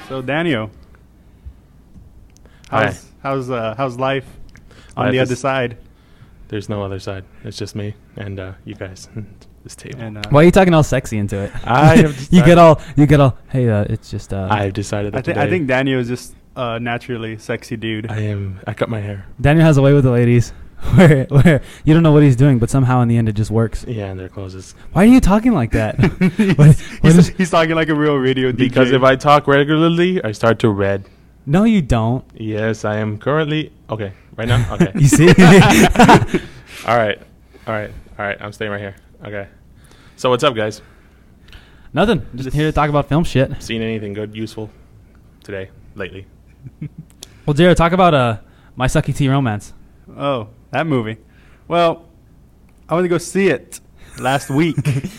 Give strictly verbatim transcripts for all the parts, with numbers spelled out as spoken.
So Daniel, Hi. how's how's uh, how's life on Life the other is- side? There's no other side. It's just me and uh, you guys. This table. And uh, Why are you talking all sexy into it? I have you decided- get all you get all. Hey, uh, it's just. Uh, I've decided that I think today I think Daniel is just a naturally sexy dude. I am. I cut my hair. Daniel has a way with the ladies, where where you don't know what he's doing, but somehow in the end it just works. Yeah, and their clothes is Why are you talking like that? he's, what he's, is- he's talking like a real radio D J. because if I talk regularly, I start to red. No, you don't. Yes, I am currently okay. Right now, okay. You see? all right, all right, all right. I'm staying right here. Okay. So what's up, guys? Nothing. Just here to talk about film shit. Seen anything good, useful today, lately? Well, Jared, talk about uh My Sucky Tea Romance. Oh, that movie. Well, I went to go see it last week,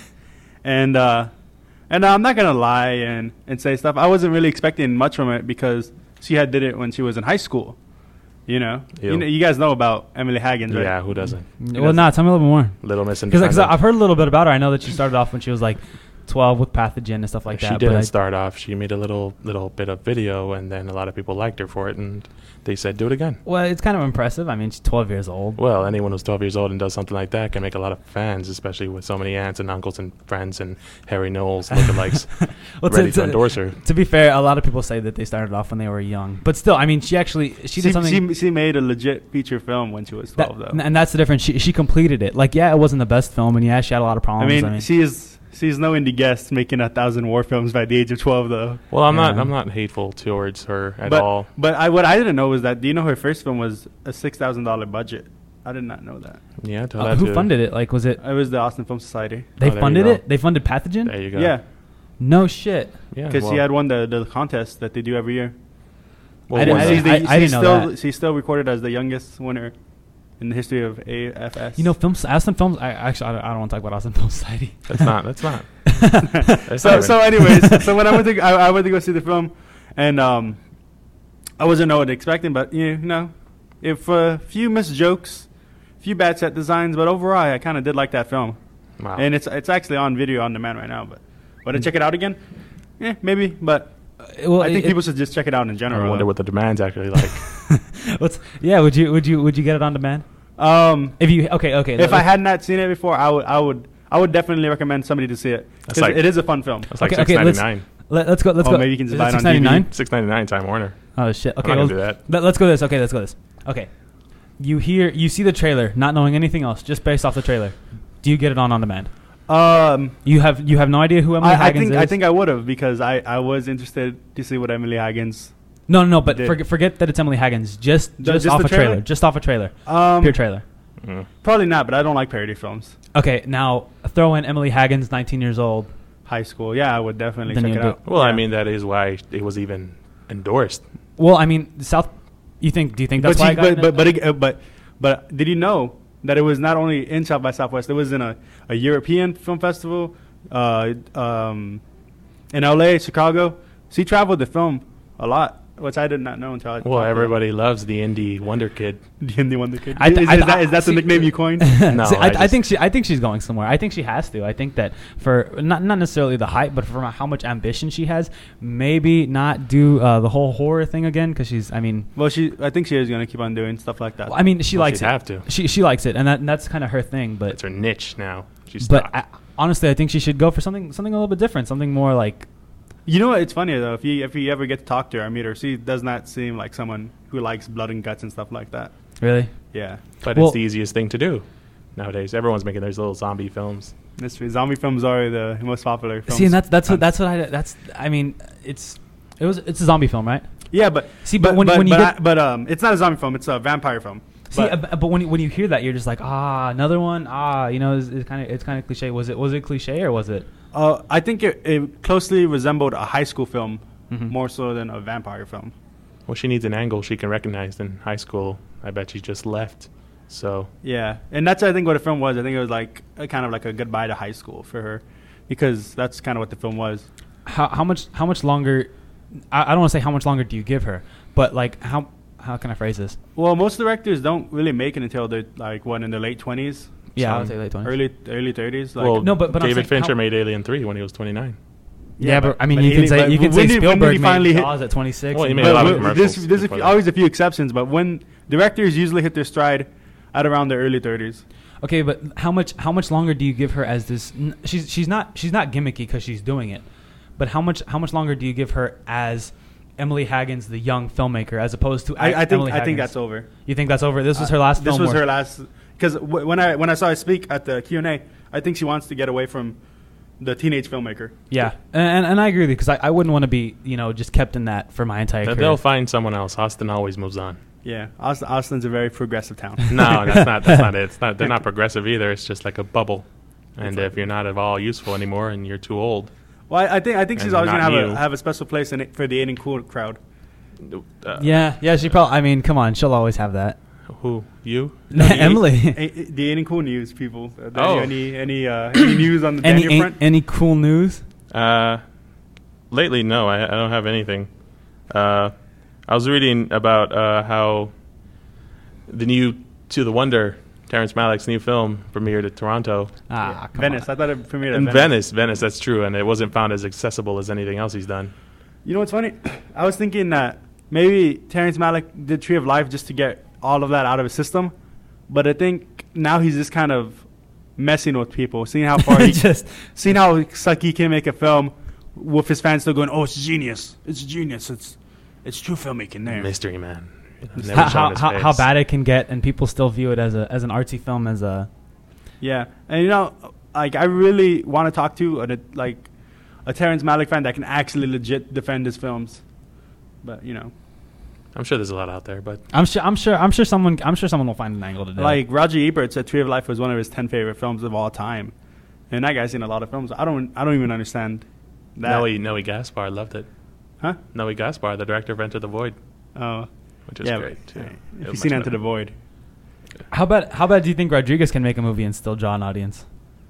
and uh, and I'm not gonna lie and, and say stuff. I wasn't really expecting much from it because she had did it when she was in high school. You know, Ew. you know, you guys know about Emily Haggins, right? Yeah, who doesn't? Well, nah, tell me a little bit more. Little Miss Because Independent. I've heard a little bit about her. I know that she started off when she was like twelve with Pathogen and stuff like she that. didn't but I- start off. She made a little little bit of video, and then a lot of people liked her for it, and they said, "Do it again." Well, it's kind of impressive. I mean, she's twelve years old. Well, anyone who's twelve years old and does something like that can make a lot of fans, especially with so many aunts and uncles and friends and Harry Knowles lookalikes Well, ready to, to to, endorse her. to be fair, a lot of people say that they started off when they were young, but still, I mean, she actually she She, did something. she, she made a legit feature film when she was that- twelve, though. and that's the difference. She she completed it. Like, yeah, it wasn't the best film, and yeah, she had a lot of I problems. mean, she is she's no indie guest making a thousand war films by the age of twelve, though. Well, I'm not Yeah. I'm not hateful towards her at but all. but I what I didn't know was that, do you know her first film was a six thousand dollar budget? I did not know that. Yeah, tell Uh, that who to- funded it? Like, was it It was the Austin Film Society. they Oh, there you funded go. it? They funded Pathogen? There you go. Yeah, No shit. yeah. because well, she had won the, the contest that they do every year. well, I didn't- one I day. she's the, I- I didn't she's know still, that. She's still recorded as the youngest winner in the history of A F S. You know, films. Austin Films. I actually I don't, I don't want to talk about Austin Film Society. That's not. That's not. That's so not so even- anyways, so when I went to I, I went to go see the film, and um, I wasn't know what expecting, but you know, if a few missed jokes, few bad set designs, but overall I kind of did like that film, Wow. and it's it's actually on video on demand right now. But would I check it out again? Yeah, maybe, but Well, I think it- people should just check it out in general. I wonder though. what the demand's actually like. What's yeah? Would you would you would you get it on demand? Um, If you okay okay. if let- I had not seen it before, I would I would I would definitely recommend somebody to see it. That's 'Cause like- it is a fun film. That's like Okay, six okay, ninety let's- nine. let, us go let's Oh, go. maybe you can just Is buy it on six ninety-nine? Six ninety nine. Time Warner. Oh shit. Okay, I'm not well, gonna do that. let, let's go this. Okay, let's go this. Okay, you hear you see the trailer, not knowing anything else, just based off the trailer. Do you get it on on demand? Um, You have you have no idea who Emily I, I Haggins think is. I think I would have because I, I was interested to see what Emily Haggins. no no no. But did. forget forget that it's Emily Haggins. Just The- just, just off the a trailer. trailer? Just off a trailer. Um, Pure trailer. Mm. Probably not, but I don't like parody films. Okay, now throw in Emily Haggins, nineteen years old. High school, yeah, I would definitely Then check you it do- out. Well, I Yeah. mean that is why it was even endorsed. Well, I mean South. You think? Do you think but that's why? she, I got but, it? but but it- uh, but but did you know that it was not only in South by Southwest? It was in a, a European film festival, uh, um, in L A, Chicago. She traveled the film a lot, which I did not know until I. Well, talked to her. everybody loves the indie wonder kid. The Indie Wonder Kid. I th- is, I is th- that, is that see- the nickname you coined? No, See, I, I I just- think she. I think she's going somewhere. I think she has to. I think that for not not necessarily the hype, but for how much ambition she has, maybe not do uh, the whole horror thing again because she's. I mean, Well, she. I think she is going to keep on doing stuff like that. I mean, she Well, likes she'd it. have to. She she likes it, and that and that's kind of her thing. But It's her niche now. She's but stuck. I, honestly, I think she should go for something something a little bit different, something more like. You know what? It's funny though. If you if you ever get to talk to her or meet her, she does not seem like someone who likes blood and guts and stuff like that. Really? Yeah, But Well- it's the easiest thing to do nowadays. Everyone's making those little zombie films. that's true. Zombie films are the most popular films. See, and that's that's what that's what I that's I mean, it's it was it's a zombie film, right? yeah, but See, but when- when you but, get- I- but um, it's not a zombie film. It's a vampire film. See, But- uh, b- but when you, when you hear that, you're just like, ah, another one, ah, you know, it's, it's kind of it's kind of cliche. Was it was it cliche or was it? Uh, I think it, it closely resembled a high school film Mhm. more so than a vampire film. Well, she needs an angle she can recognize in high school. I bet she just left. So Yeah, and that's I think what the film was. I think it was like a, kind of like a goodbye to high school for her, because that's kind of what the film was. How how much how much longer? I, I don't want to say how much longer do you give her, but like how how can I phrase this? Well, most directors don't really make it until they're like what in their late twenties, Yeah, I Some would say late twenties. early early thirties. Like, well, No, but- but I'm David saying Fincher how- made Alien three when he was twenty-nine. Yeah, Yeah, but, but- I mean, but you he- can say but you can when say did- when did Spielberg he made finally hit- Jaws at twenty-six. Well, he and- made a lot of But commercials there's, there's a before few, that. always a few exceptions, but when directors usually hit their stride at around their early thirties. Okay, but how much how much longer do you give her as this? n- She's she's not she's not gimmicky because she's doing it, but how much how much longer do you give her as Emily Haggins, the young filmmaker, as opposed to I, I think Emily I think Haggins? that's over. You think that's over? This was her last This film. was where- her last because w- when I when I saw her speak at the Q and A, I think she wants to get away from the teenage filmmaker. Yeah, and and, and I agree with you because I, I wouldn't want to be you know just kept in that for my entire But career. they'll find someone else. Austin always moves on. Yeah, Austin, Austin's a very progressive town. No, that's not. That's not it. It's not. They're not progressive either. It's just like a bubble. And It's like- if you're not at all useful anymore and you're too old, Well, I, I think I think she's And always gonna not have you. a have a special place in it for the Aiden Cool crowd. uh, yeah, yeah, she probably. I mean, come on, she'll always have that. who you? No, the Emily. A, A- the Aiden Cool news people. Uh, Oh. Any any uh, any news on the Any Daniel front? any cool news? Uh, lately, no, I, I don't have anything. Uh, I was reading about uh, how the new To the Wonder, Terrence Malick's new film, premiered at Toronto. Ah, Yeah, come Venice. on. I thought it premiered at In Venice. Venice, Venice, that's true, and it wasn't found as accessible as anything else he's done. You know what's funny? I was thinking that maybe Terrence Malick did Tree of Life just to get all of that out of his system, but I think now he's just kind of messing with people, seeing how far he, just seeing how it's like he can make a film with his fans still going, "Oh, it's genius! It's genius! It's it's true filmmaking there." Mystery Man. You know, never how shown how, his how, face. how bad it can get, and people still view it as a as an artsy film as a. Yeah, and you know, like I really want to talk to a, like a Terrence Malick fan that can actually legit defend his films, but you know, I'm sure there's a lot out there, but I'm sure. I'm sure. I'm sure someone. I'm sure someone will find an angle to do. it. like Roger Ebert said, Tree of Life was one of his ten favorite films of all time, and that guy's seen a lot of films. I don't, I don't even understand that. Noe, Noe Gaspar loved it. Huh? Noe Gaspar, the director of Enter the Void, Oh, which is yeah, great, but, too. hey, It if was you've seen much Enter the better. Void, how bad? How bad do you think Rodriguez can make a movie and still draw an audience?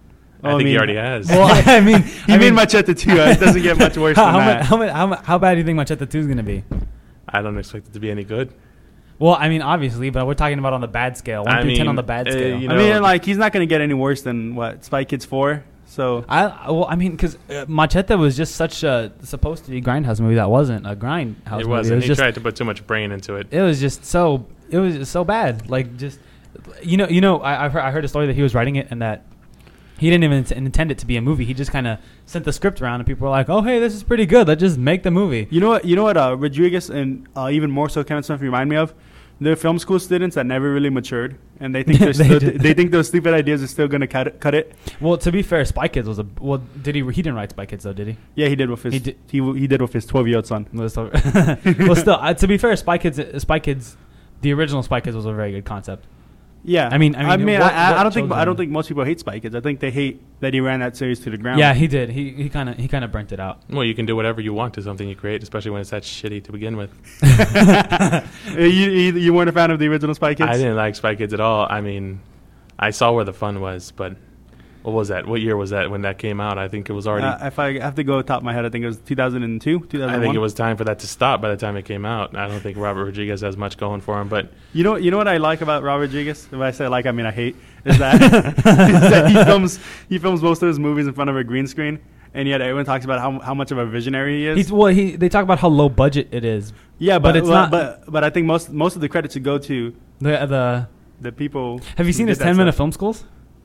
I Well, I think he mean- already has. Well, I mean, he I made mean, Machete too. It doesn't get much worse how, than how, that. mu- how, mu- how, mu- how bad do you think Machete two is going to be? I don't expect it to be any good. Well, I mean, obviously, but we're talking about on the bad scale, one I through ten on mean, the bad uh, scale. you I know- mean, like he's not gonna get any worse than what Spy Kids four. So I well, I mean, because uh, Machete was just such a supposed to be grindhouse movie that wasn't a grindhouse movie. It wasn't. It was He just tried to put too much brain into it. it was just so it was just so bad. Like just you know you know I I've heard, I heard a story that he was writing it and that he didn't even int- intend it to be a movie. He just kind of sent the script around and people were like, "Oh, hey, this is pretty good. Let's just make the movie." you know what? You know what? Uh, Rodriguez and uh, even more so Kevin Smith remind me of. They're film school students that never really matured, and they think they're They still, did. they think those stupid ideas are still gonna cut it, cut it. Well, to be fair, Spy Kids was a well. Did he? He didn't write Spy Kids though, did he? Yeah, he did with his He he did- did, he, did with his twelve year old son. well, still, well, still uh, to be fair, Spy Kids, Spy Kids, the original Spy Kids was a very good concept. Yeah, I mean- I mean, what- I, I what don't think I children- don't think most people hate Spy Kids. I think they hate that he ran that series to the ground. Yeah, he did. He he kind of he kind of burnt it out. Well, you can do whatever you want to something you create, especially when it's that shitty to begin with. Uh, you, you you weren't a fan of the original Spy Kids? I didn't like Spy Kids at all. I mean, I saw where the fun was, but what was that? What year was that when that came out? I think it was already. Uh, if I have to go top of my head, I think it was two thousand two, two thousand one. I think it was time for that to stop by the time it came out. I don't think Robert Rodriguez has much going for him, but You know, you know what I like about Robert Rodriguez? If I say like, I mean I hate. Is that, is that he films he films most of his movies in front of a green screen, and yet everyone talks about how how much of a visionary he is. He's well. He they talk about how low budget it is. yeah, but but, it's well, not- But but I think most most of the credit should go to The the the people. have you who seen did his that ten minute stuff. film schools?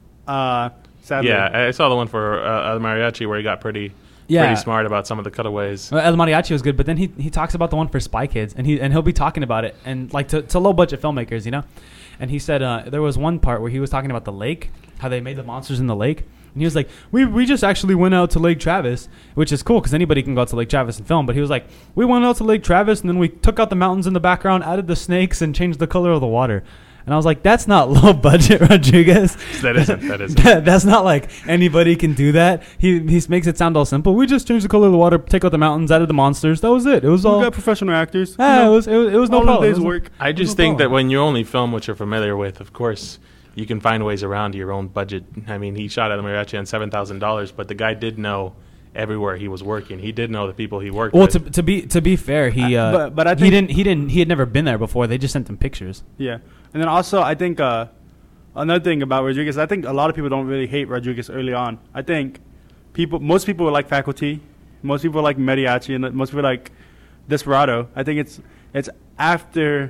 Uh, sadly, yeah, I saw the one for uh, El Mariachi where he got pretty Yeah. pretty smart about some of the cutaways. Well, El Mariachi was good, but then he he talks about the one for Spy Kids, and he and he'll be talking about it, and like to, to low budget filmmakers, you know. And he said uh, there was one part where he was talking about the lake, how they made the monsters in the lake, and he was like, we we just actually went out to Lake Travis, which is cool because anybody can go out to Lake Travis and film. But he was like, we went out to Lake Travis, and then we took out the mountains in the background, added the snakes, and changed the color of the water. And I was like, that's not low budget, Rodriguez. That isn't. That isn't. That- that's not like anybody can do that. He he makes it sound all simple. We just changed the color of the water, take out the mountains, added the monsters. That was it. It was we all. got professional actors. Yeah, You know, it was it was, it was no all of problem. day's It was- work. I just no think that problem. when you only film what you're familiar with, of course, you can find ways around your own budget. I mean, he shot at Mariachi on seven thousand dollars, but the guy did know everywhere he was working. He did know the people he worked Well, with. to, to be to be fair, he Uh, uh, but- but I he think- didn't he didn't he had never been there before. They just sent him pictures. Yeah, and then also I think uh, another thing about Rodriguez, I think a lot of people don't really hate Rodriguez early on. I think people, most people were like Faculty, Most people like Mariachi, and most people like Desperado. I think it's it's after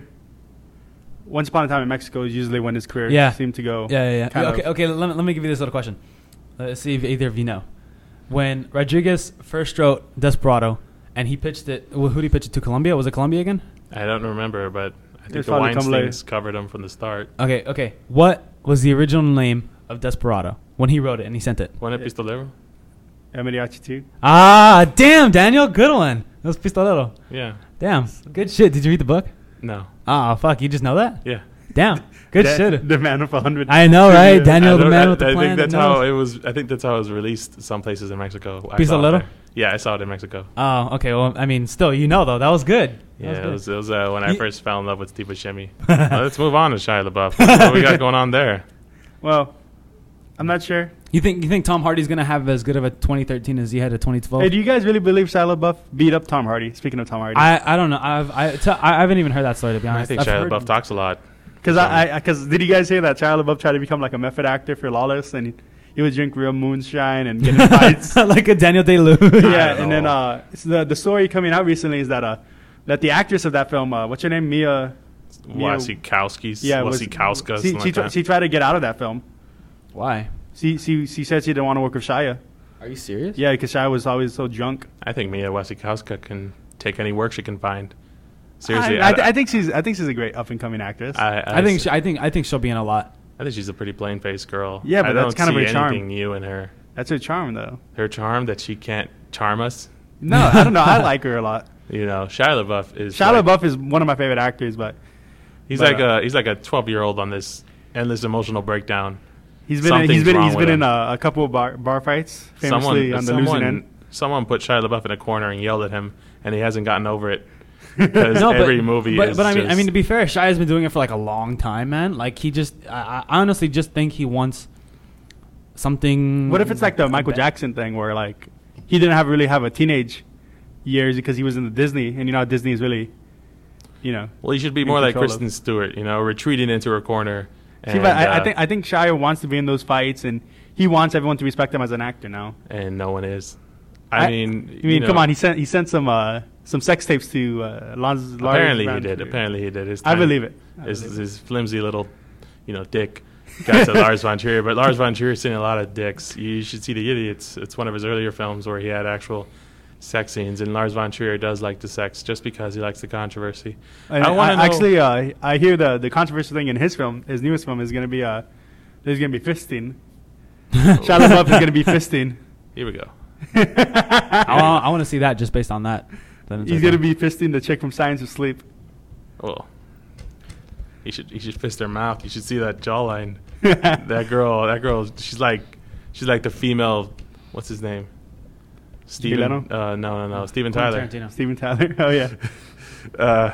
Once Upon a Time in Mexico is usually when his career Yeah. seemed to go. Yeah, yeah, yeah. kind Okay, of- okay. Let me, let me give you this little question. Let's see if either of you know. When Rodriguez first wrote Desperado, and he pitched it, who did he pitch it to? Colombia? Was it Colombia again? I don't remember, but I think It's the probably come later. Weinsteins covered him from the start. Okay, okay. What was the original name of Desperado when he wrote it and he sent it? Juan El Pistolero? El Mariachi too. Ah, damn, Daniel, good one. That was Pistolero. Yeah. Damn, good shit. Did you read the book? No. Ah, fuck, you just know that? Yeah. Damn, good Da- shit. The man with a hundred. I know, right? Yeah. Daniel, I the don't- man I, with the I plan. think that's that how knows. it was. I think that's how it was released some places in Mexico. I Pistolero? saw it there. Yeah, I saw it in Mexico. Oh, okay. Well, I mean, still, you know, though, that was good. That Yeah, was it good. was, it was uh, when I You- first fell in love with Steve Buscemi. Well, let's move on to Shia LaBeouf. What we got going on there? Well, I'm not sure. You think you think Tom Hardy's gonna have as good of a twenty thirteen as he had a twenty twelve? Hey, do you guys really believe Shia LaBeouf beat up Tom Hardy? Speaking of Tom Hardy, I I don't know. I've I, t- I haven't even heard that story to be I honest. think I've Shia heard- LaBeouf talks a lot. because I because did you guys hear that Shia LaBeouf tried to become like a method actor for Lawless, and he, he would drink real moonshine and get in fights. like a Daniel Day Lewis. Yeah, don't and then know. uh, so the the story coming out recently is that uh, that the actress of that film, uh, what's her name, Mia? Mia- Wasikowski's. Yeah, was- Wasikowska. She, something she, like tr- that. she tried to get out of that film. Why? She she she said she didn't want to work with Shia. Are you serious? Yeah, because Shia was always so drunk. I think Mia Wasikowska can take any work she can find. Seriously, I, I, th- I think she's I think she's a great up and coming actress. I, I think she, I think I think she'll be in a lot. I think she's a pretty plain faced girl. Yeah, but I that's don't kind of see her charm. anything new in her. That's her charm, though. Her charm that she can't charm us. No, I don't know. I like her a lot. You know, Shia LaBeouf is Shia like, LaBeouf is one of my favorite actors, but He's but, like uh, a he's like a twelve year old on this endless emotional breakdown. he's been in, he's Something's been wrong he's with been in him. a, a couple of bar, bar fights, famously Someone on the losing someone end. someone put Shia LaBeouf in a corner and yelled at him, and he hasn't gotten over it. Because No, but, every movie but, is but I mean, I just- mean, to be fair, Shia's been doing it for like a long time, man. Like he just, I, I honestly just think he wants something. What if it's like the Michael ba- Jackson thing, where like he didn't have really have a teenage years because he was in the Disney, and you know how Disney is really, you know. Well, he should be in more like control of- Kristen Stewart, you know, retreating into her corner. See, And, but I, I uh, think I think Shia wants to be in those fights, and he wants everyone to respect him as an actor now. and no one is. I, mean, I mean, you come know, on, he sent he sent some uh, some sex tapes to uh, Lars. Lars Apparently he Von did. Trier. Apparently he did. His I time- believe it. I His, believe it. his flimsy little, you know, dick got to Lars von Trier. But Lars von Trier's seen a lot of dicks. You should see The Idiots. It's one of his earlier films where he had actual sex scenes, and Lars von Trier does like the sex just because he likes the controversy. And I wanna know- actually, uh, I hear the the controversial thing in his film, his newest film, is going to be uh, there's going to be fisting. Shia LaBeouf is going to be fisting. Here we go. I, want, I want to see that just based on that. Then it's He's okay. going to be fisting the chick from Science of Sleep. Well, he should he should fist her mouth. You should see that jawline. that girl, that girl, she's like she's like the female. What's his name? Steven. Leno? Uh, no, no, no. Steven Quentin Tyler. Tarantino. Steven Tyler. Oh yeah. Uh,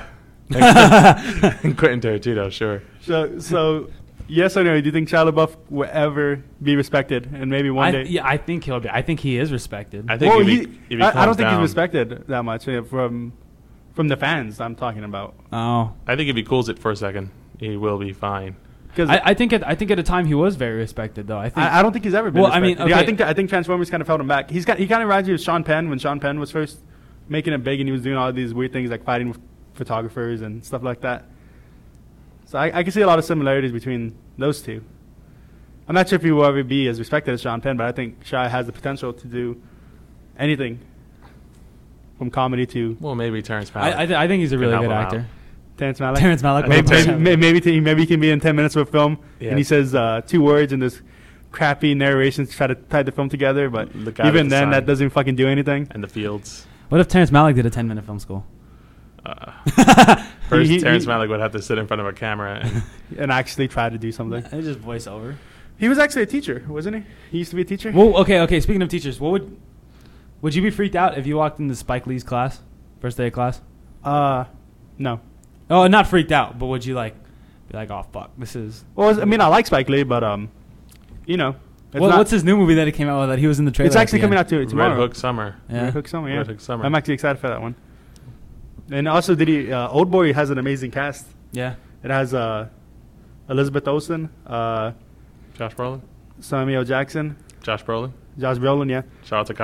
and Quentin Tarantino, sure. So so yes or no? Do you think Shia LaBeouf will ever be respected, and maybe one I, day? yeah, I think he'll be. I think he is respected. I think Well, if he, he- if he I, I calms don't think down, he's respected that much uh, from from the fans. I'm talking about oh, I think if he cools it for a second, he will be fine. because I, I think at I think at a time he was very respected though. I think. I, I don't think he's ever been. Well, I mean, respected. Yeah, I okay. think I think Transformers kind of held him back. He's got he kind of reminds me of Sean Penn when Sean Penn was first making it big, and he was doing all these weird things like fighting with photographers and stuff like that. So I, I can see a lot of similarities between those two. I'm not sure if he will ever be as respected as Sean Penn, but I think Shia has the potential to do anything from comedy to Well, maybe Terrence Malick. I I, th- I think he's a Can really help good him actor. Terrence Malick. Terrence Malick. I Maybe, think maybe, may- maybe, to, maybe he can be in ten minutes of a film, Yeah. and he says uh, two words in this crappy narration to try to tie the film together. But The guy even with the then, sign. that doesn't fucking do anything. and the Fields. What if Terrence Malick did a ten minute film school? Uh, first, He- he- Terrence he- Malick would have to sit in front of a camera. And And actually try to do something. It's just voiceover. He was actually a teacher, wasn't he? He used to be a teacher. Well, okay, okay. Speaking of teachers, what would would you be freaked out if you walked into Spike Lee's class, first day of class? Uh, no. Oh, not freaked out, but would you like be like, oh fuck, this is? Well, I mean, I like Spike Lee, but um, you know, it's What, not- what's his new movie that he came out with that he was in the trailer? It's at actually the coming end? out to tomorrow. Red Hook Summer. Yeah. Red Hook Summer. Yeah. Red Hook Summer. I'm actually excited for that one. And also, did he? Uh, Old Boy has an amazing cast. Yeah. It has uh, Elizabeth Olsen, uh, Josh Brolin. Samuel L. Jackson, Josh Brolin. Josh Brolin. Yeah. Shout out to Copley.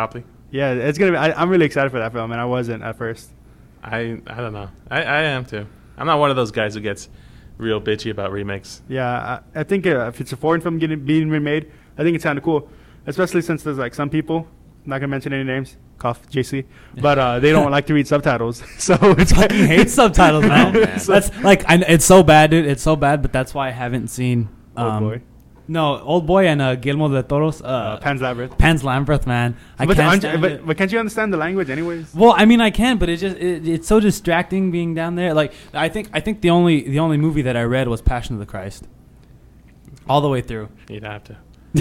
Yeah, it's gonna be. I, I'm really excited for that film, and I wasn't at first. I I don't know. I, I am too. I'm not one of those guys who gets real bitchy about remakes. Yeah, I, I think uh, if it's a foreign film getting being remade, I think it's kind of cool, especially since there's like some people. I'm not gonna mention any names. Cough, J C. But uh, they don't like to read subtitles, so it's like fucking hate subtitles, man. Oh, man. That's like I, it's so bad, dude. It's so bad, but that's why I haven't seen. Um, Old Boy. No, Old Boy and uh, Guillermo del Toro's uh, Uh, Pan's Labyrinth. Pan's Labyrinth, man. I but, can't aren't you- stand but, it. but can't you understand the language anyways? Well, I mean, I can, but it just it, it's so distracting being down there. Like, I think I think the only the only movie that I read was Passion of the Christ, all the way through. You'd have to.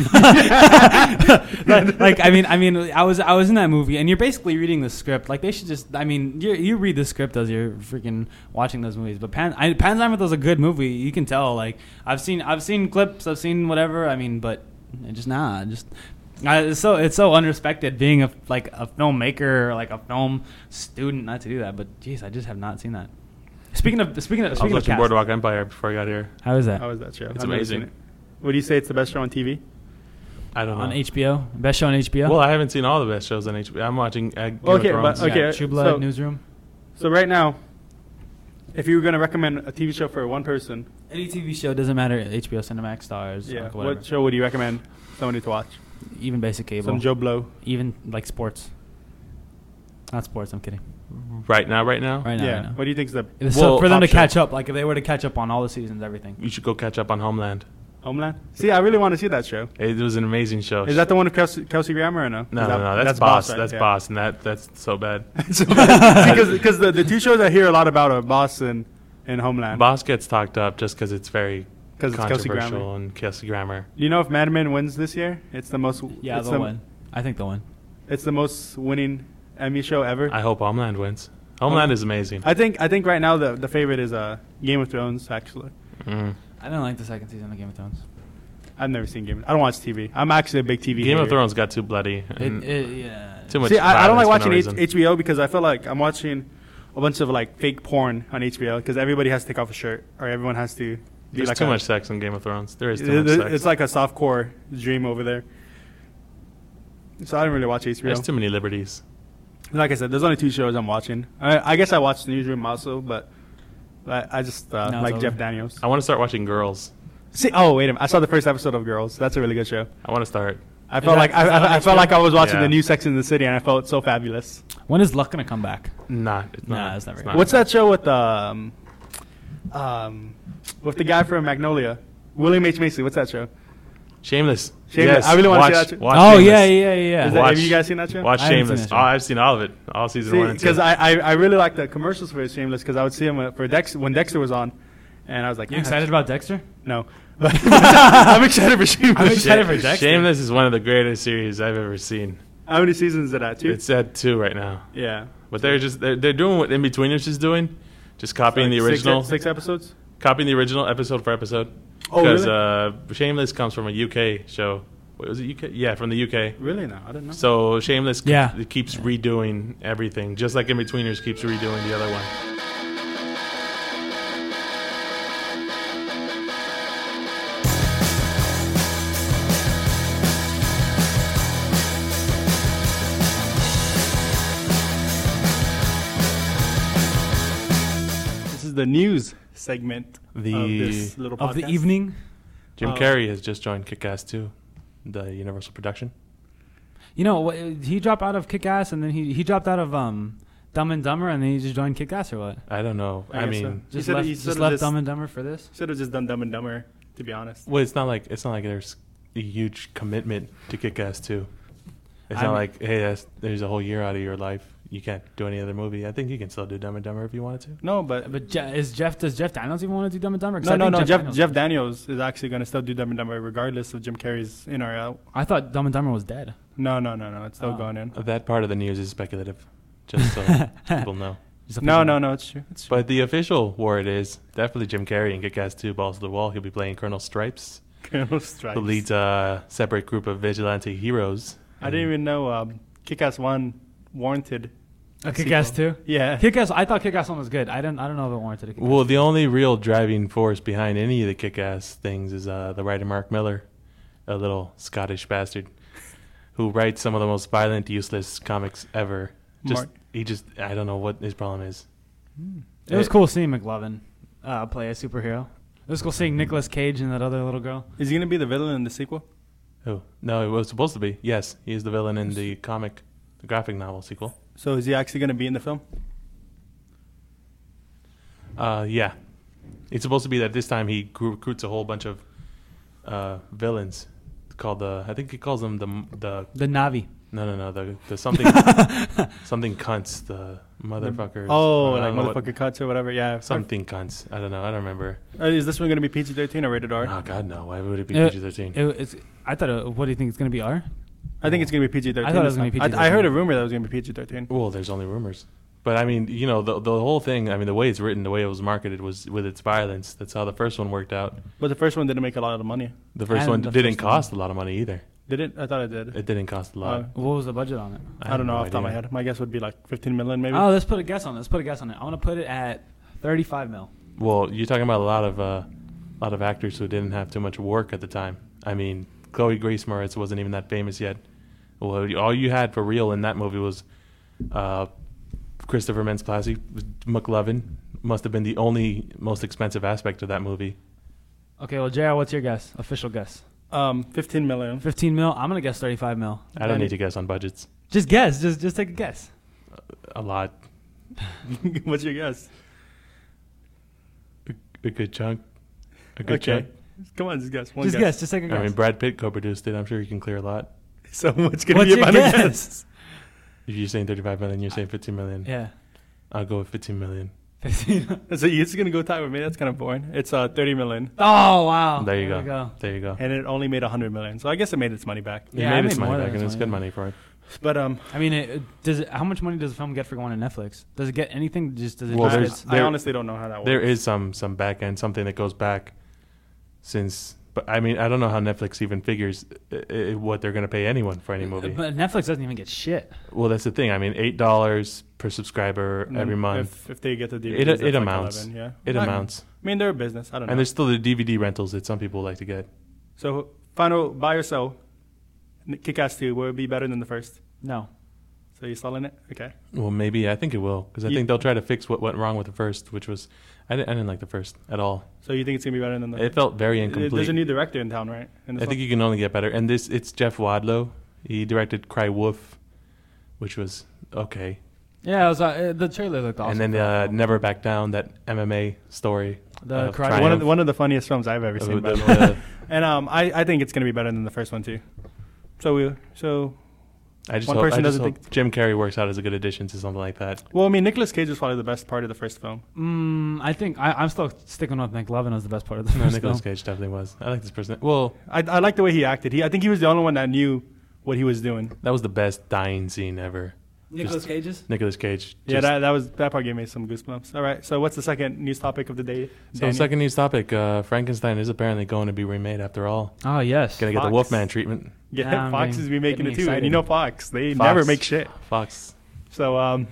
like, like, I mean, I mean, I was I was in that movie, and you're basically reading the script. Like, they should just, I mean, you you read the script as you're freaking watching those movies. But Pan, I, Pan's Labyrinth was a good movie. You can tell. Like, I've seen I've seen clips, I've seen whatever. I mean, but it just nah, just. I, it's so it's so unrespected being a like a filmmaker or like a film student not to do that. But jeez, I just have not seen that. Speaking of speaking of I was speaking of watching cast, Boardwalk Empire before I got here. how is that How was that show? It's I've never amazing. seen it. Would you say it's the best show on T V? I don't know. on H B O? Best show on H B O? Well, I haven't seen all the best shows on H B O. I'm watching uh, Game Okay, of but- Thrones. okay, Yeah, True Blood, so- Newsroom. So right now, if you were gonna recommend a T V show for one person, Any T V show doesn't matter. H B O, Cinemax, Stars, yeah, like whatever. what show would you recommend somebody to watch? Even basic cable. Some Joe Blow. Even like sports. Not sports. I'm kidding. Right now, right now, Right now. yeah. Right now. What do you think is the So Well, for them to top show. catch up, like if they were to catch up on all the seasons, everything. you should go catch up on Homeland. Homeland? See, I really want to see that show. It was an amazing show. Is that the one with Kelsey, Kelsey Grammer or no? no, Is no, that- no, that's, Boss. right? That's Yeah. Boss, and that that's so bad. Because the, the two shows I hear a lot about are Boss and, and Homeland. Boss gets talked up just because it's very 'Cause it's Kelsey controversial Grammer. and Kelsey Grammer. You know if Mad Men wins this year, it's the most. Yeah, it's they'll win. I think they'll win. It's the most winning Emmy show ever. I hope Homeland wins. Homeland is amazing. I think I think right now the the favorite is uh Game of Thrones. Actually, Mm. I don't like the second season of Game of Thrones. I've never seen Game. I don't watch T V. I'm actually a big T V. Game of hater. Thrones got too bloody. It, and it, yeah. Too much. See, I, I don't like violence for watching no H- reason. H B O because I feel like I'm watching a bunch of like fake porn on H B O because everybody has to take off a shirt or everyone has to. Be There's like too a, much sex in Game of Thrones. There is too it- much it- sex. It's like a soft core dream over there. So I don't really watch H B O. There's too many liberties. Like I said, there's only two shows I'm watching. I, I guess I watched Newsroom also, but I, I just uh, No, it's like over. Jeff Daniels. I want to start watching Girls. See, oh wait a minute! I saw the first episode of Girls. That's a really good show. I want to start. I felt that- like I, is that on I, I H B O? felt like I was watching Yeah. the new Sex in the City, and I felt so fabulous. When is Luck gonna come back? Not. It's Nah, not. it's never it's gonna not. What's that show with um, um, with the guy from Magnolia, William H Macy? What's that show? Shameless. Shameless. Yes. I really wanna watch, see that show. Watch Oh Shameless. yeah, yeah, yeah. Is yeah. that, Watch- have you guys seen that show? Watch I haven't seen Shameless. that show. Oh, I've seen all of it. All season one and two. Because I, I I really like the commercials for Shameless because I would see him uh, for Dex when Dexter was on, and I was like, You yeah, excited about Dexter? No, but I'm excited for Shameless. I'm excited for Sh- Dexter. Shameless is one of the greatest series I've ever seen. How many seasons is it at? Two. It's at two right now. yeah. But they're just they're, they're doing what In-Betweeners is doing, just copying Like the six- original, six, episodes. copying the original episode for episode. Oh, Because really? uh, Shameless comes from a U K show. Wait, was it U K? Yeah, from the U K. Really? No, I didn't know. So Shameless keeps, Yeah. it keeps redoing everything, just like In-Betweeners keeps redoing the other one. This is the news segment The- of this little Of the podcast. evening? Jim Oh. Carrey has just joined Kick-Ass two, the Universal production. You know, wh- he dropped out of Kick-Ass, and then he he dropped out of um Dumb and Dumber, and then he just joined Kick-Ass, or what? I don't know. I I, guess mean, so. He Just said- left, he just said left just- Dumb and Dumber for this? Should have just done Dumb and Dumber, to be honest. well, it's not like it's not like there's a huge commitment to Kick-Ass two. It's I not mean- like, hey, that's, there's a whole year out of your life. You can't do any other movie. I think you can still do Dumb and Dumber if you wanted to. No, but But Je- is Jeff does Jeff Daniels even want to do Dumb and Dumber? 'Cause no, I no, think no. Jeff Daniels- Jeff Daniels is actually going to still do Dumb and Dumber regardless of Jim Carrey's in or out. I thought Dumb and Dumber was dead. No, no, no, no. It's still Oh. going in. That part of the news is speculative, just so people know. Just a No, few- no, no. It's true. It's true. But the official word is definitely Jim Carrey in Kick-Ass two, Balls to the Wall. He'll be playing Colonel Stripes, Colonel Stripes. who leads a separate group of vigilante heroes. I didn't even know um, Kick-Ass one warranted. A a Kick-Ass sequel. two. Yeah. Kick-Ass. I thought Kick-Ass one was good. I don't. I don't know if it warranted a Kick-Ass. Well, the only real driving force behind any of the Kick-Ass things is uh, the writer Mark Miller, a little Scottish bastard, who writes some of the most violent, useless comics ever. Just Mark. he just I don't know what his problem is. It was cool seeing McLovin uh, play a superhero. It was cool seeing Nicolas Cage and that other little girl. Is he gonna be the villain in the sequel? Oh no, it was supposed to be. Yes, he is the villain in the comic, the graphic novel sequel. So is he actually gonna be in the film? Uh, yeah, it's supposed to be that this time he gr- recruits a whole bunch of uh, villains called the. I think he calls them the the. The Navi. No, no, no. The the something something cunts. The motherfuckers. Oh, I like don't know what- motherfucker cuts or whatever. Yeah. Something cunts. I don't know. I don't remember. Uh, is this one gonna be P G thirteen or rated R? Oh God, no. Why would it be Uh, P G thirteen? It, it's, I thought. It, what do you think it's gonna be? R. I think it's gonna be P G thirteen. I thought it was gonna be I, I P G thirteen. heard a rumor that it was gonna be P G thirteen. Well, there's only rumors. But I mean, you know, the the whole thing. I mean, the way it's written, the way it was marketed, was with its violence. That's how the first one worked out. But the first one didn't make a lot of money. The first And one the didn't first one- cost a lot of money either. Did it? I thought it did. It didn't cost a lot. Uh, What was the budget on it? I, have don't know no off the top of my idea. head. My guess would be like fifteen million, maybe. Oh, let's put a guess on it. Let's put a guess on it. I want to put it at thirty-five mil. Well, you're talking about a lot of uh, lot of actors who didn't have too much work at the time. I mean, Chloe Grace Moretz wasn't even that famous yet. Well, all you had for real in that movie was uh, Christopher Mintz-Plasse. McLovin must have been the only most expensive aspect of that movie. Okay, well, J R, what's your guess? Official guess. Um, fifteen million. fifteen mil. I'm gonna guess thirty-five mil. I don't Danny- need to guess on budgets. Just guess. Just just take a guess. A lot, What's your guess? a, a good chunk, a good Okay. chunk. Come on, just guess. One just guess. guess. Just take a guess. I mean, Brad Pitt co-produced it. I'm sure he can clear a lot. So what's gonna What's be your about a guess? guess? If you're saying thirty-five million, you're saying fifteen million. Yeah. I'll go with fifteen million. fifteen. So you're just gonna go tie with me? That's kind of boring. It's uh thirty million, Oh wow. There you we go. There you go. and it only made a hundred million. So I guess it made its money back. He Yeah, made I its made money more back, than and its it's good money. money for it. But um, I mean, it, does it, how much money does a film get for going to Netflix? Does it get anything? Just does it? Well, just there's- get- I there- honestly don't know how that works. There is some some back end, something that goes back since. But I mean, I don't know how Netflix even figures uh, uh, what they're going to pay anyone for any movie. But Netflix doesn't even get shit. Well, that's the thing. I mean, eight dollars per subscriber And then every month. If, if they get the D V It- Ds, it that's like amounts. eleven, yeah, It I- amounts, I mean, they're a business. I don't know. and there's still the D V D rentals that some people like to get. So final buy or sell. Kick-Ass two will it be better than the first. No. So you're selling it? Okay. Well, maybe I think it will because I You- think they'll try to fix what went wrong with the first, which was I didn't, I didn't like the first at all. So you think it's gonna be better than the? It felt very There's a incomplete. new director in town, right? In this I think one? you can only get better. And this, it's Jeff Wadlow. He directed Cry Wolf, which was okay. Yeah, it was, uh, the trailer looked awesome. and then uh, Never Back Down, that M M A story. The of Karate- Triumph. one of the, one of the funniest films I've ever Uh, seen. by the- the way. the- And um, I, I think it's gonna be better than the first one too. So we so I just One hope, person I just doesn't hope think- Jim Carrey works out as a good addition to something like that. well, I mean, Nicolas Cage was probably the best part of the first film. Mm, I think I, I'm still sticking with McLovin as the best part of the No, first Nicolas film. Cage definitely was. I like this person. Well, I I like the way he acted. He I think he was the only one that knew what he was doing. that was the best dying scene ever. Nicolas Just- Cage's? Nicolas Cage. Yeah, just- that that was that part gave me some goosebumps. All right, so what's the second news topic of the day? So Daniel? second news topic, uh, Frankenstein is apparently going to be remade after all. Oh, yes. Gonna get the Fox. Wolfman treatment. yeah, Yeah, I'm Fox getting- is be making getting it too, and excited. you know Fox, they Fox. never make shit. Fox. So um,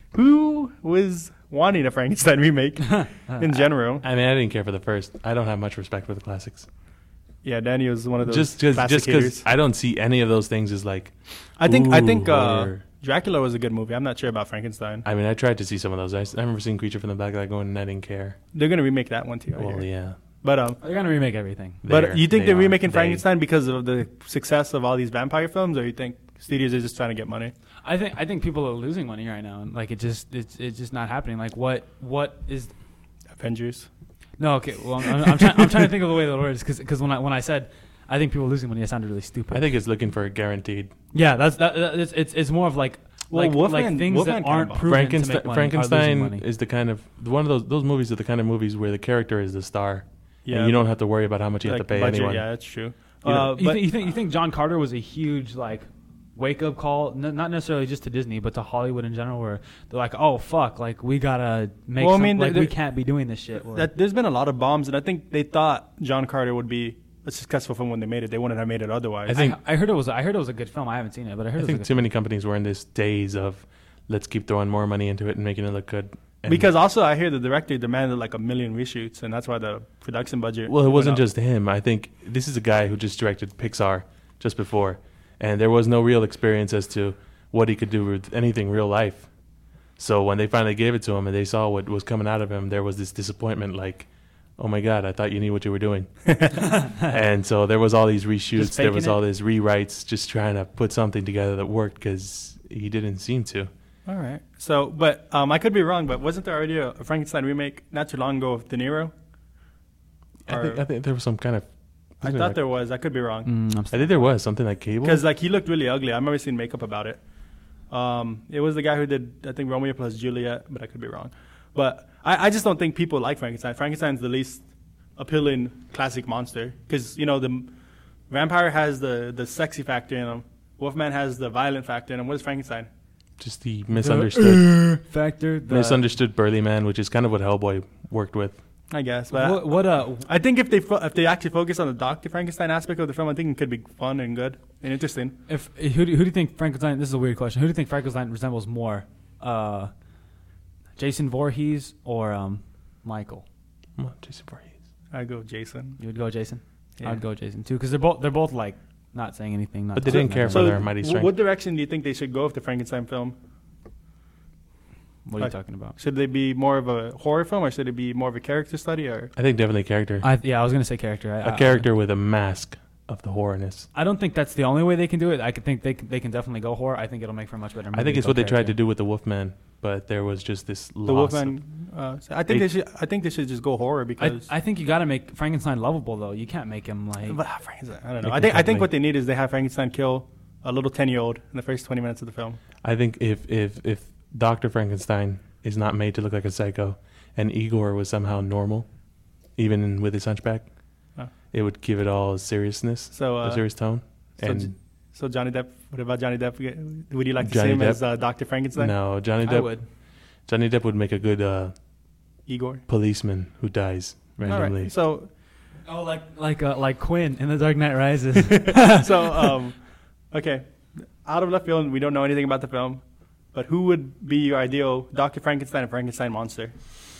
who was wanting a Frankenstein remake in general? I mean, I didn't care for the first. I don't have much respect for the classics. Yeah, Danny was one of those Just because just because classicators. I don't see any of those things as like. I think I ooh, think uh, horror. Dracula was a good movie. I'm not sure about Frankenstein. I mean, I tried to see some of those. I, s- I remember seeing Creature from the Black Lagoon going, and I didn't care. They're gonna remake that one too. I Well, hear. yeah. But um, They're going to remake everything. but They're- you think they they're are. remaking They- Frankenstein because of the success of all these vampire films, or you think studios are just trying to get money? I think I think people are losing money right now, and like it just it's it's just not happening. Like what what is Avengers. no okay? Well, I'm, I'm, trying, I'm trying to think of the way the word is because when I when I said I think people are losing money, it sounded really stupid. I think it's looking for a guaranteed. yeah, that's that, that it's, it's it's more of like Well, like, Wolfman- like things Wolfman that aren't kinda proven to Frankenstein, make money are losing Frankenstein money. is the kind of one of those those movies are the kind of movies where the character is the star. Yeah, and you don't have to worry about how much you like have to pay budget, anyone. Yeah, that's true. You know, Uh, You, but think, you think you think John Carter was a huge like wake up call, N- not necessarily just to Disney, but to Hollywood in general, where they're like, oh fuck, like we gotta make, Well, I some, mean, like there- we can't be doing this shit. Or, that, there's been a lot of bombs, and I think they thought John Carter would be a successful film when they made it. They wouldn't have made it otherwise. I think- I, I heard it was I heard it was a good film. I haven't seen it, but I heard I it was think a good too many companies were in this days of let's keep throwing more money into it and making it look good. And- because also I hear the director demanded like a million reshoots, and that's why the production budget. well, it went wasn't up. just him. I think this is a guy who just directed Pixar just before, and there was no real experience as to what he could do with anything real life. So when they finally gave it to him and they saw what was coming out of him, there was this disappointment, like, oh my God, I thought you knew what you were doing. And so there was all these reshoots, there was it? all these rewrites, just trying to put something together that worked because he didn't seem to. All right. So, but um, I could be wrong, but wasn't there already a, a Frankenstein remake not too long ago of De Niro? I think, I think there was some kind of. I thought like, there was. I could be wrong. Mm, I'm I think there was something like Cable. Because like he looked really ugly. I remember seeing makeup about it. Um, it was the guy who did I think Romeo plus Juliet, but I could be wrong. But I, I just don't think people like Frankenstein. Frankenstein's the least appealing classic monster because you know the vampire has the the sexy factor in him. Wolfman has the violent factor in him. What is Frankenstein? Just the misunderstood factor. The misunderstood burly man, which is kind of what Hellboy worked with. I guess, but what, what uh I think if they fo- if they actually focus on the Doctor Frankenstein aspect of the film, I think it could be fun and good and interesting. if who do, who do you think Frankenstein? This is a weird question. Who do you think Frankenstein resembles more, uh, Jason Voorhees or um, Michael? Come on, Jason Voorhees. I go Jason. You would go Jason. Yeah. I'd go Jason too because they're both they're both like not saying anything. Not But they talking didn't care nothing. for So, their mighty w- strength. what direction do you think they should go with the Frankenstein film? What are you like- talking about? Should they be more of a horror film, or should it be more of a character study? Or I think definitely character. I yeah, I was gonna say character. I, A I- character with a mask of the horrorness. I don't think that's the only way they can do it. I could think they can, they can definitely go horror. I think it'll make for a much better movie. I think it's go what they tried to character. do with the Wolfman, but there was just this the loss. Wolfman? Uh, so I think They- they should. I think they should just go horror I, because. I think you got to make Frankenstein lovable though. You can't make him like. but, ah, Frankenstein, I don't know. Make I him think. I think cuddly. what they need is they have Frankenstein kill a little ten-year-old in the first twenty minutes of the film. I think if if if Doctor Frankenstein is not made to look like a psycho, and Igor was somehow normal, even with his hunchback, Oh. it would give it all a seriousness, So. a Uh, serious tone. so, And J- so Johnny Depp. What about Johnny Depp? Would you like to Johnny see him Depp? as uh, Doctor Frankenstein? no, Johnny I Depp. would. Johnny Depp would make a good uh, Igor. policeman who dies All randomly. right. So. Oh, like like uh, like Quinn in The Dark Knight Rises. so um, okay, out of left field, we don't know anything about the film, but who would be your ideal Doctor Frankenstein and Frankenstein monster?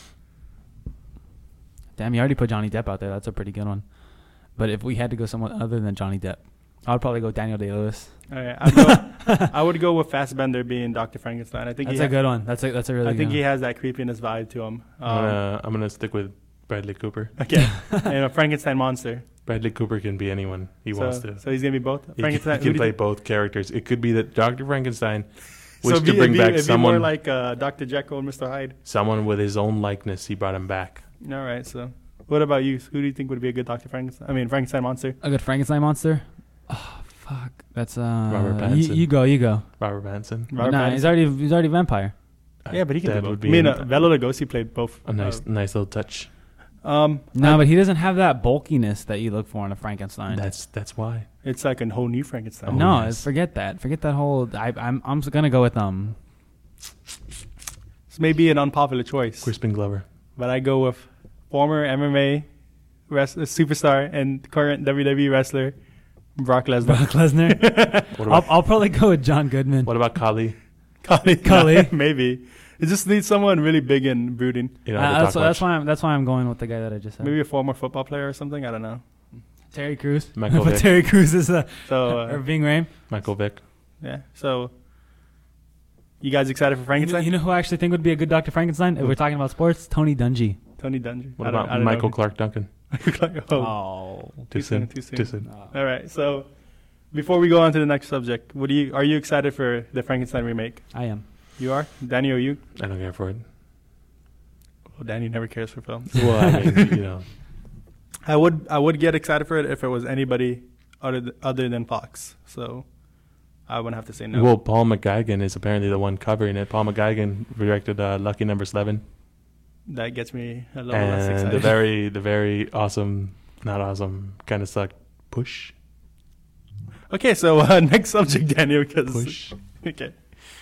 Damn, you already put Johnny Depp out there. That's a pretty good one. But if we had to go someone other than Johnny Depp, I would probably go Daniel Day-Lewis. All right, I'd go, I would go with Fassbender being Doctor Frankenstein. I think That's he a ha- good one. That's a that's a really I good think one. he has that creepiness vibe to him. I'm Um, gonna I'm gonna stick with Bradley Cooper. okay, and a Frankenstein monster. Bradley Cooper can be anyone he so, wants to. So he's gonna be both. He can, Frankenstein. he who can do play you both characters. It could be that Doctor Frankenstein think- wished so to be- bring it'd be, back it'd be someone more like uh, Doctor Jekyll and Mister Hyde. someone with his own likeness. He brought him back. All right. So, what about you? Who do you think would be a good Doctor Frankenstein? I mean, Frankenstein monster. A good Frankenstein monster. Oh fuck, that's uh. Robert You, Pattinson. you go, you go. Robert Pattinson. Robert nah, Pattinson. he's already he's already vampire. Yeah, but he can That do both. would be I mean, an- uh, Bela Lugosi played both. a nice Uh, nice little touch. um, No, I- but he doesn't have that bulkiness that you look for in a Frankenstein. That's that's why. it's like a whole new Frankenstein. Oh, no, yes. forget that. Forget that whole. I, I'm I'm gonna go with um. This may be an unpopular choice, Crispin Glover. but I go with former M M A wrest- superstar and current W W E wrestler Brock Lesnar. Brock Lesnar. What I'll, about I'll probably go with John Goodman. what about Kali? Kali, Kali. maybe. It just needs someone really big and brooding. You know, Uh, to that's, talk that's much. why I'm that's why I'm going with the guy that I just said. Maybe a former football player or something. I don't know. Terry Crews. Michael but Vick. Terry Crews is uh, So or uh, Ving Rhames. Michael Vick. yeah. So you guys excited for You know, Frankenstein? you know who I actually think would be a good Doctor Frankenstein? If we're talking about sports, Tony Dungy. Tony Dungy. What I don't- about I don't Michael know. Clark Duncan? oh, Oh. too soon. Too soon. Too soon. All right. So before we go on to the next subject, what do you are you excited for the Frankenstein remake? I am. You are, Danny, or you? I don't care for it. Well, Danny never cares for films. Well, I mean, you know, I would I would get excited for it if it was anybody other th- other than Fox. So I wouldn't have to say no. well, Paul McGuigan is apparently the one covering it. Paul McGuigan directed uh, Lucky Number Eleven, that gets me a little less and excited. the very, the very awesome, not awesome, kind of sucked Push. Okay, so uh, next subject, Daniel. Because Push. okay,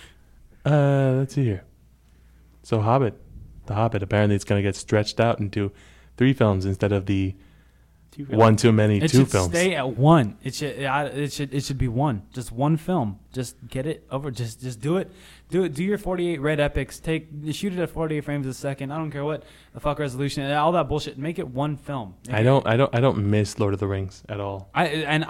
Uh, let's see here. So Hobbit, the Hobbit. Apparently, it's going to get stretched out into three films instead of the Two one too many It two should films. stay at one. It should. I- It should. It should be one. Just one film. Just get it over. Just. Just do it. Do it. Do your forty-eight red epics. Take. Shoot it at forty-eight frames a second. I don't care what the fuck resolution. All that bullshit. Make it one film. Make I it- don't, I don't, I don't miss Lord of the Rings at all. I and I don't.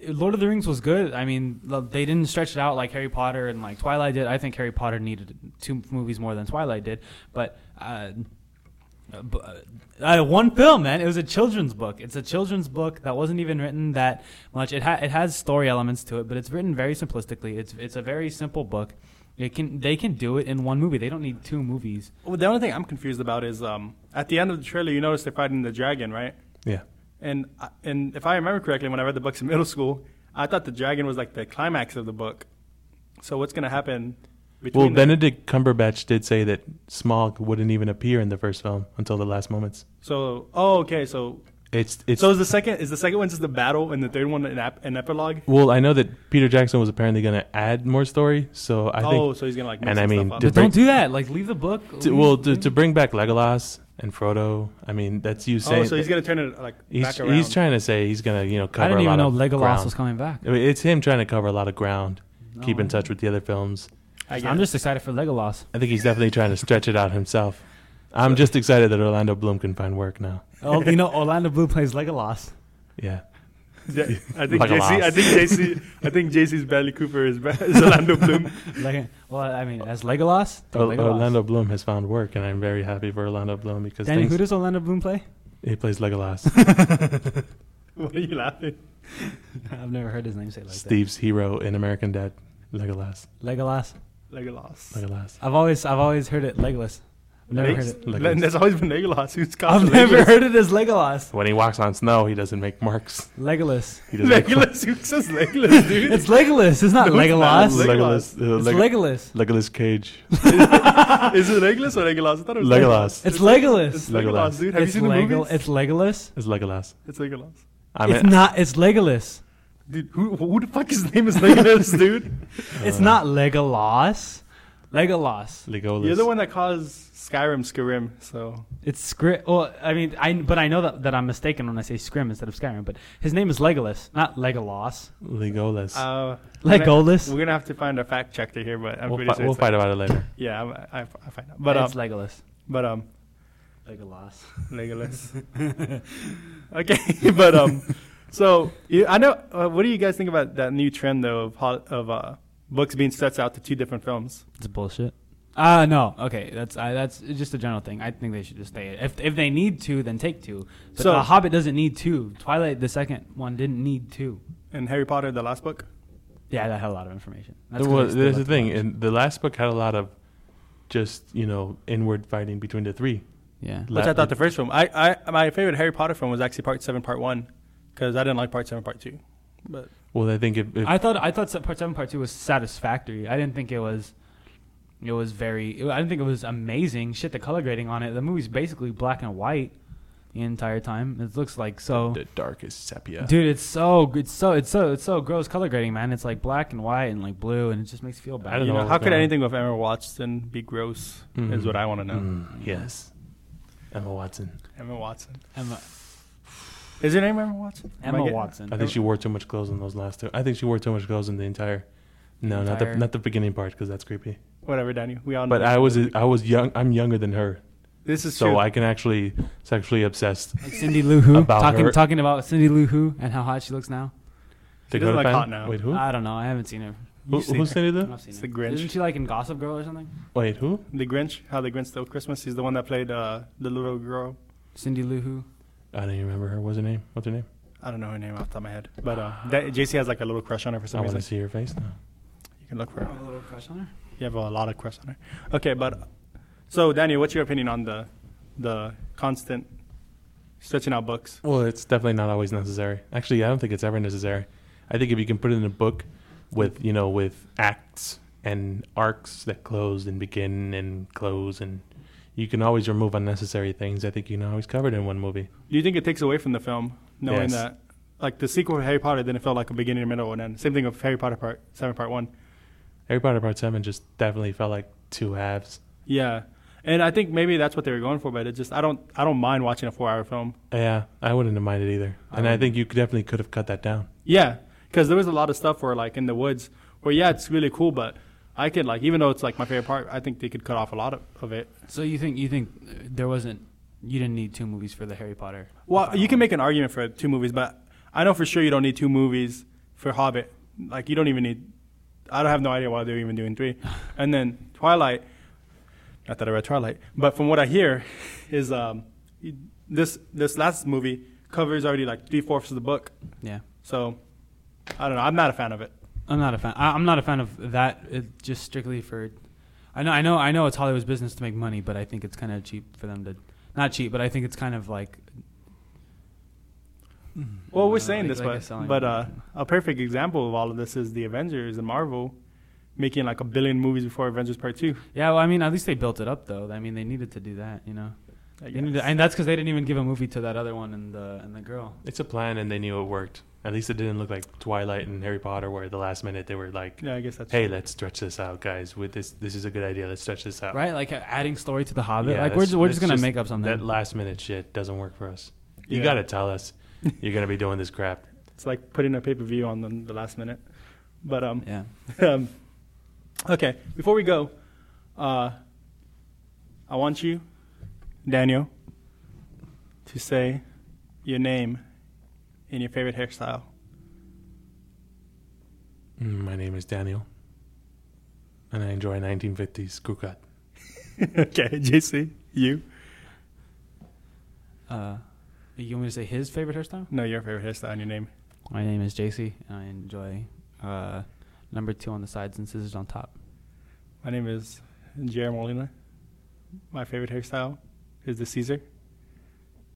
Lord of the Rings was good. I mean, l- they didn't stretch it out like Harry Potter and like Twilight did. I think Harry Potter needed two movies more than Twilight did. But uh, uh, b- uh, one film, man. It was a children's book. It's a children's book that wasn't even written that much. It ha- it has story elements to it, but it's written very simplistically. It's it's a very simple book. It can they can do it in one movie. They don't need two movies. Well, the only thing I'm confused about is um, at the end of the trailer, you notice they're fighting the dragon, right? Yeah. And I- and if I remember correctly, when I read the books in middle school, I thought the dragon was like the climax of the book. So what's going to happen between Well, the- Benedict Cumberbatch did say that Smaug wouldn't even appear in the first film until the last moments. So oh, okay. So It's it's so is the second is the second one just the battle, and the third one an, ap- an epilogue? well, I know that Peter Jackson was apparently going to add more story, so I oh, think so he's gonna like. Mix and I some mean, stuff up. to But bring- don't do that. Like leave the book. to, leave- well to, leave- to bring back Legolas and Frodo. I mean, that's you saying. oh, so he's gonna turn it like he's, back around. he's trying to say he's going to you know cover I didn't a even lot know of Legolas ground. was coming back. I mean, it's him trying to cover a lot of ground, keep in No. touch with the other films. I guess. I'm just excited for Legolas. I think he's definitely trying to stretch it out himself. I'm just excited that Orlando Bloom can find work now. Oh, you know, Orlando Bloom plays Legolas. Yeah. Yeah, I think Like a J C. loss. I think J C. I think J C's Bradley Cooper is, is Orlando Bloom. Like, well, I mean, as Legolas. Or- Legolas. Orlando Bloom has found work, and I'm very happy for Orlando Bloom because Danny, who things, does Orlando Bloom play? he plays Legolas. What are you laughing? I've never heard his name say like Steve's hero in American Dad. Legolas. that. Legolas. Legolas. Legolas. I've always, I've always heard it Legolas. I've never heard it. Legolas. There's always been Legolas. Who's called I've never heard it as Legolas. When he walks on snow, he doesn't make marks. Legolas. He doesn't make Legolas. Who says Legolas, dude? It's Legolas. It's not No, it's not. Legolas. Legolas. Legolas. uh, It's Leg- Legolas. Legolas Cage. Is it Legolas or Legolas? I thought it was Legolas. It's Legolas. It's Legolas, Legolas. dude. Have It's you seen the Lego- movies? It's Legolas. It's Legolas. It's Legolas. I It's mean, not. It's Legolas. Dude, who who the fuck his name is Legolas, dude? It's not Legolas. Legolas. Legolas. You're the one that calls Skyrim Skyrim, so It's Scrim. Well, I mean, I but I know that, that I'm mistaken when I say Scrim instead of Skyrim. But his name is Legolas, not Legolas. Legolas. uh, Legolas. we're gonna have to find a fact checker here, but I'm we'll pretty fi- sure we'll it's fight like- about it later. Yeah, I, I, I find out. But um, it's Legolas. but um, Legolas. Legolas. Okay, but um, so you, I know. Uh, what do you guys think about that new trend though of hol- of uh books being stretched out to two different films? It's bullshit. Uh no. Okay, that's uh, that's just a general thing. I think they should just stay. If if they need to, then take two. But So- The Hobbit doesn't need two. Twilight, the second one, didn't need two. And Harry Potter, the last book. Yeah, that had a lot of information. That's 'cause Well, they still there's let the thing, watch. and the last book had a lot of just you know inward fighting between the three. Yeah. Which I thought the first film. I, I my favorite Harry Potter film was actually Part Seven, Part One, because I didn't like Part Seven, Part Two. But Well, I think if, if I thought I thought se- part seven, part two was satisfactory. I didn't think it was. It was very. It, I didn't think it was amazing. Shit, the color grading on it. The movie's basically black and white the entire time. It looks like so. the darkest sepia. Dude, it's so it's so it's so it's so gross color grading, man. It's like black and white and like blue, and it just makes you feel bad. I don't you know know, what how was could going on. anything with Emma Watson be gross? Mm. Is what I want to know. Mm, yes, Emma Watson. Emma Watson. Emma, Is her name Emma Watson? Am I Emma getting- Watson. I think she wore too much clothes in those last two. I think she wore too much clothes in the entire. No, not the Entire- not the beginning part because that's creepy. Whatever, Daniel. We all know. But I was I was young. I'm younger than her, This is so true. I can actually sexually obsessed. Like Cindy Lou Who About talking her. talking about Cindy Lou Who and how hot she looks now. She doesn't look fan? hot now. Wait, who? I don't know. I haven't seen her. Who You've seen who's her. Cindy Lou? I've seen It's her. the Grinch. Isn't she like in Gossip Girl or something? Wait, who? The Grinch. How the Grinch Stole Christmas. He's the one that played uh, the little girl. Cindy Lou Who. I don't even remember her. What's her name? What's her name? I don't know her name off the top of my head. But uh, that, J C has like a little crush on her for I some want to reason. see her face now. You can look for her. A little crush on her. You have a lot of crush on her. Okay, but so Daniel, what's your opinion on the the constant stretching out books? Well, it's definitely not always necessary. Actually, I don't think it's ever necessary. I think if you can put it in a book with, you know, with acts and arcs that close and begin and close, and you can always remove unnecessary things. I think you can always cover it in one movie. Do you think it takes away from the film knowing Yes. that, like the sequel of Harry Potter didn't feel like a beginning, a middle, and end? Same thing with Harry Potter Part Seven, Part One. Harry Potter Part seven just definitely felt like two halves. Yeah, and I think maybe that's what they were going for. But it just I don't I don't mind watching a four-hour film. Yeah, I wouldn't have minded either. And I, Um, think you could definitely could have cut that down. Yeah, because there was a lot of stuff where like in the woods where yeah it's really cool, but I could like even though it's like my favorite part, I think they could cut off a lot of, of it. So you think you think there wasn't you didn't need two movies for the Harry Potter? Well, you can make an argument for two movies, but I know for sure you don't need two movies for Hobbit. Like you don't even need. I don't have no idea why they're even doing three. And then Twilight. Not that I read Twilight, but from what I hear, is um, this this last movie covers already like three fourths of the book. Yeah. So I don't know. I'm not a fan of it. I'm not a fan. I, I'm not a fan of that. It just strictly for. I know. I know. I know it's Hollywood's business to make money, but I think it's kind of cheap for them to. Not cheap, but I think it's kind of like. Well, we're uh, saying like- this, like a but selling but uh, point. a perfect example of all of this is the Avengers and Marvel making like a billion movies before Avengers Part Two. Yeah, well, I mean, at least they built it up, though. I mean, they needed to do that, you know. I They needed, guess. and that's because they didn't even give a movie to that other one and the and the girl. It's a plan, and they knew it worked. At least it didn't look like Twilight and Harry Potter, where at the last minute they were like, Yeah, I guess that's "Hey, true. let's stretch this out, guys. With this, this is a good idea. Let's stretch this out." Right, like uh, adding story to the Hobbit. Yeah, like we're that's- just, we're that's just gonna make up something. That last minute shit doesn't work for us. You Yeah. gotta tell us you're gonna be doing this crap. It's like putting a pay per view on the, the last minute. But um, yeah. um, okay. Before we go, uh, I want you, Daniel, to say your name and your favorite hairstyle. Mm, My name is Daniel, and I enjoy nineteen fifties crew cut. Okay, J C, you. Uh, you want me to say his favorite hairstyle? No, your favorite hairstyle and your name. My name is J C, and I enjoy uh, number two on the sides and scissors on top. My name is Jerry Molina. My favorite hairstyle is the Caesar.